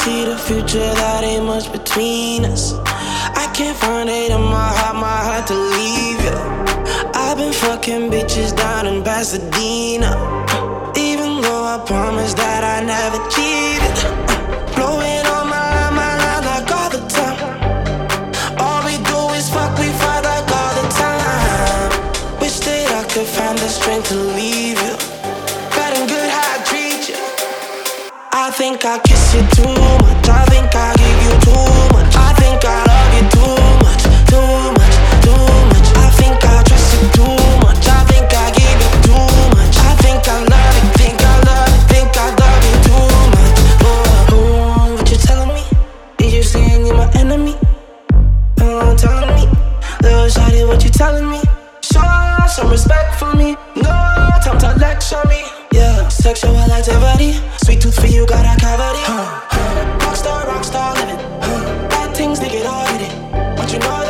see the future, that ain't much between us. I can't find it in my heart to leave you. I've been fucking bitches down in Pasadena, even though I promised that I never cheated. Blowing on my line like all the time. All we do is fuck, we fight like all the time. Wish that I could find the strength to leave you. Bad and good how I treat you. I think I kiss you too much. I think I give you too much. I think I love you too much, too much, too much. I think I trust you too much. I think I give you too much. I think I love you, think I love you, think I love you too much. Oh, what you telling me? Did you say you're my enemy? Telling me, little shawty, what you telling me? Show some respect for me. No time to lecture me. Yeah, sexual activity. Sweet tooth for you, got a cavity. Rockstar living. Bad things, they get all hit it. But you know